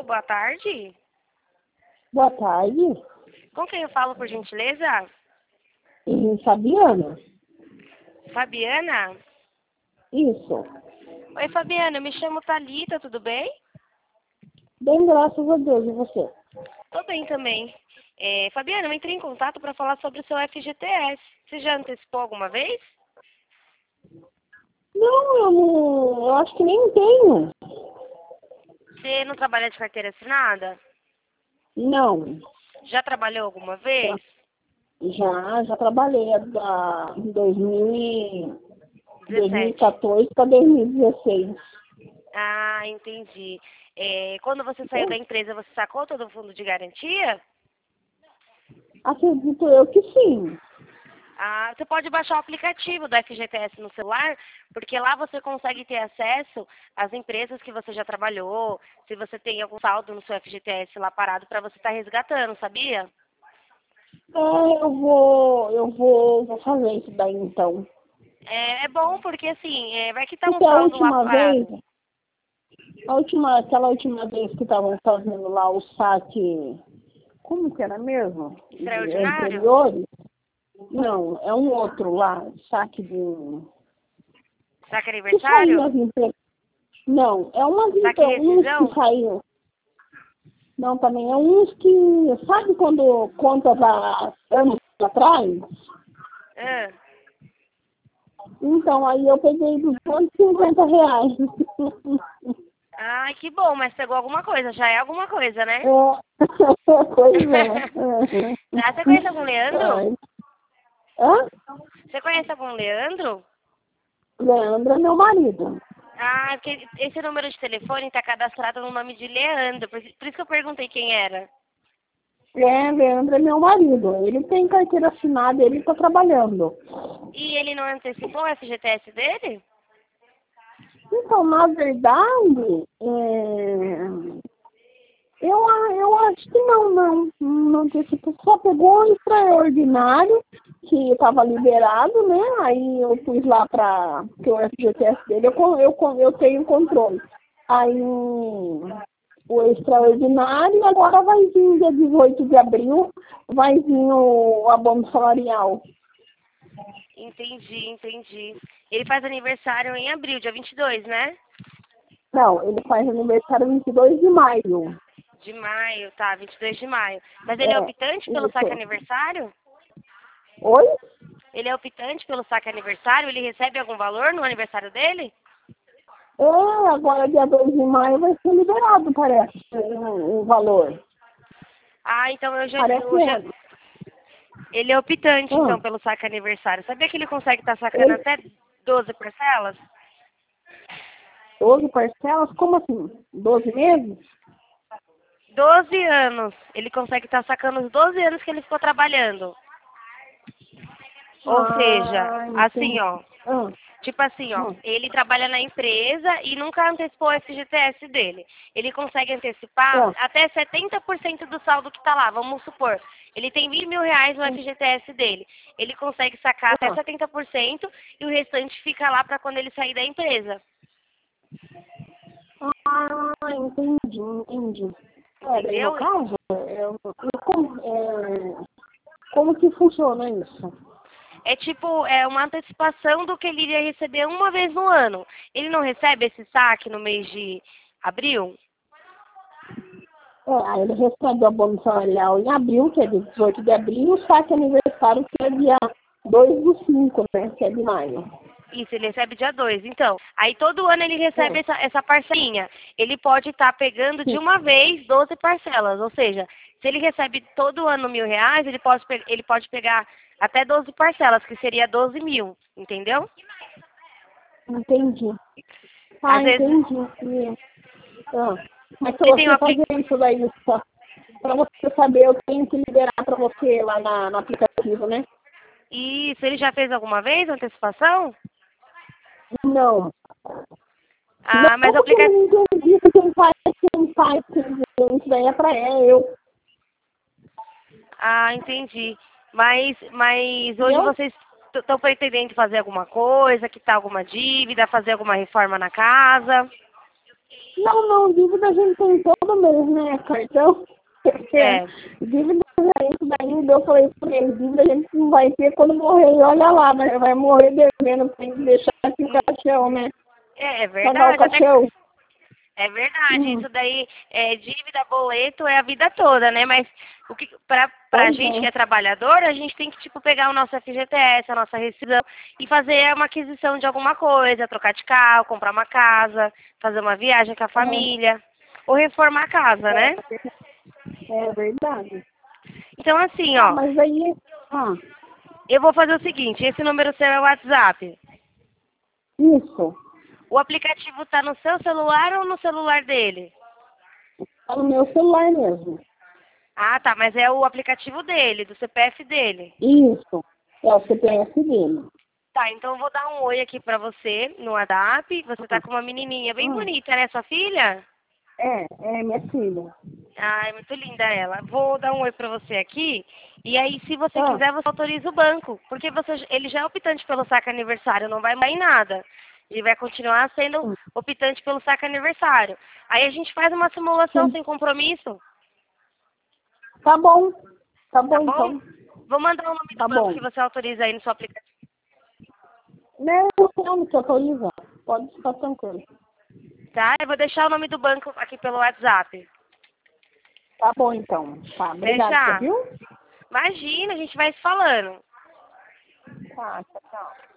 boa tarde. Boa tarde. Com quem eu falo, por gentileza? Fabiana? Fabiana? Isso. Oi, Fabiana, eu me chamo Thalita, tudo bem? Bem, graças a Deus. E você? Tô bem também. Fabiana, eu entrei em contato para falar sobre o seu FGTS. Você já antecipou alguma vez? Não, eu acho que nem tenho. Você não trabalha de carteira assinada? Não. Já trabalhou alguma vez? Já trabalhei em 17. 2014 para 2016. Ah, entendi. Quando você saiu da empresa, você sacou todo o fundo de garantia? Acredito eu que sim. Ah, você pode baixar o aplicativo do FGTS no celular, porque lá você consegue ter acesso às empresas que você já trabalhou, se você tem algum saldo no seu FGTS lá parado para você estar resgatando, sabia? Eu vou fazer isso daí então. É bom porque assim, vai que tá um Porque saldo lá parado. aquela última vez que estavam fazendo lá o saque, como que era mesmo? Extraordinário? Anteriores? Não, é um outro lá, saque de. Saque Que saiu aniversário? as empresas. Não, é Saque uns que rescisão? saiu. Não, também é uns que. Sabe quando conta para anos atrás? Ah. Então, aí eu peguei R$ 250. Ai, que bom, mas pegou alguma coisa, já é alguma coisa, né? Pois é. Ah, você conhece algum Leandro? Ai. Hã? Você conhece algum Leandro? Leandro é meu marido. Ah, porque esse número de telefone está cadastrado no nome de Leandro, por isso que eu perguntei quem era. Leandro é meu marido. Ele tem carteira assinada, ele está trabalhando. E ele não antecipou o FGTS dele? Então, na verdade, eu acho que não antecipou, só pegou o extraordinário, que estava liberado, né? Aí eu pus lá para que o FGTS dele, eu tenho controle. Aí o extraordinário, agora vai vir dia 18 de abril, vai vir o abono salarial. Entendi. Ele faz aniversário em abril, dia 22, né? Não, ele faz aniversário 22 de maio. De maio, tá, 22 de maio. Mas ele é É, optante pelo saque isso. aniversário? Oi? Ele é optante pelo saque aniversário? Ele recebe algum valor no aniversário dele? Agora dia 2 de maio vai ser liberado, parece, o valor. Ah, então Parece Ele é optante, ah, então, pelo saque aniversário. Sabia que ele consegue estar sacando ele, até 12 parcelas? 12 parcelas? Como assim? 12 meses? 12 anos. Ele consegue estar sacando os 12 anos que ele ficou trabalhando. Ou seja, Ah, assim, entendi. ó. Ah, Tipo assim, ó. ah, Ele trabalha na empresa e nunca antecipou o FGTS dele. Ele consegue antecipar ah, até 70% do saldo que tá lá. Vamos supor. Ele tem R$ 1.000 no FGTS dele. Ele consegue sacar até ah. 70% e o restante fica lá para quando ele sair da empresa. Entendi. Daí no Entendeu? caso, como que funciona isso? É tipo, é uma antecipação do que ele iria receber uma vez no ano. Ele não recebe esse saque no mês de abril? Aí ele recebe o abono salarial em abril, que é dia 18 de abril, e o saque aniversário, que é dia 2 do 5, né? Que é de maio. Isso, ele recebe dia 2. Então, aí todo ano ele recebe Ah, essa parcelinha. Ele pode estar pegando de uma vez 12 parcelas. Ou seja, se ele recebe todo ano R$ 1.000, ele pode pegar até 12 parcelas, que seria 12 mil. Entendeu? entendi. Às vezes, Entendi. Mas para você tem um você fazer isso daí, para você saber, eu tenho que liberar para você lá no aplicativo, né? Isso, ele já fez alguma vez antecipação? Não. Não, Ah, mas o porque eu aplicativo. não entendi que quem faz isso daí é para eu. Ah, entendi. Mas hoje Entendeu? vocês estão pretendendo fazer alguma coisa, quitar alguma dívida, fazer alguma reforma na casa? Não, dívida a gente tem todo todo mês, né? Cartão. É. Dívida é isso daí, eu falei pra ele, dívida a gente não vai ter quando morrer, e olha lá, vai morrer devendo, tem que deixar aqui o caixão, né? É Pagar o verdade, caixão. é verdade. Isso daí, dívida, boleto é a vida toda, né? Mas pra Pois gente que é. é trabalhador, a gente tem que, tipo, pegar o nosso FGTS, a nossa rescisão e fazer uma aquisição de alguma coisa, trocar de carro, comprar uma casa, fazer uma viagem com a família, ou reformar a casa, né? É verdade. Então, assim, Ah, ó, mas aí, ah, eu vou fazer o seguinte, esse número seu é o WhatsApp. isso, O aplicativo tá no seu celular ou no celular dele? tá no meu celular mesmo. Ah, tá, mas é o aplicativo dele, do CPF dele. Isso, é o CPF dele. Tá, então eu vou dar um oi aqui pra você no WhatsApp. Você tá com uma menininha bem Ah, bonita, né, sua filha? é minha filha. Ai, muito linda ela. Vou dar um oi pra você aqui. E aí, se você Ah, quiser, você autoriza o banco. Porque ele já é optante pelo saque aniversário, não vai mais em nada. Ele vai continuar sendo sim, optante pelo saque aniversário. Aí a gente faz uma simulação sim. sem compromisso, Tá bom tá bom? então, Vou mandar o nome do tá banco bom. que você autoriza aí no seu aplicativo. Não te autorizar, pode ficar tranquilo. Tá? Eu vou deixar o nome do banco aqui pelo WhatsApp. Tá bom então, tá, obrigada, Deixar? viu? Imagina, a gente vai se falando. Tá, tchau.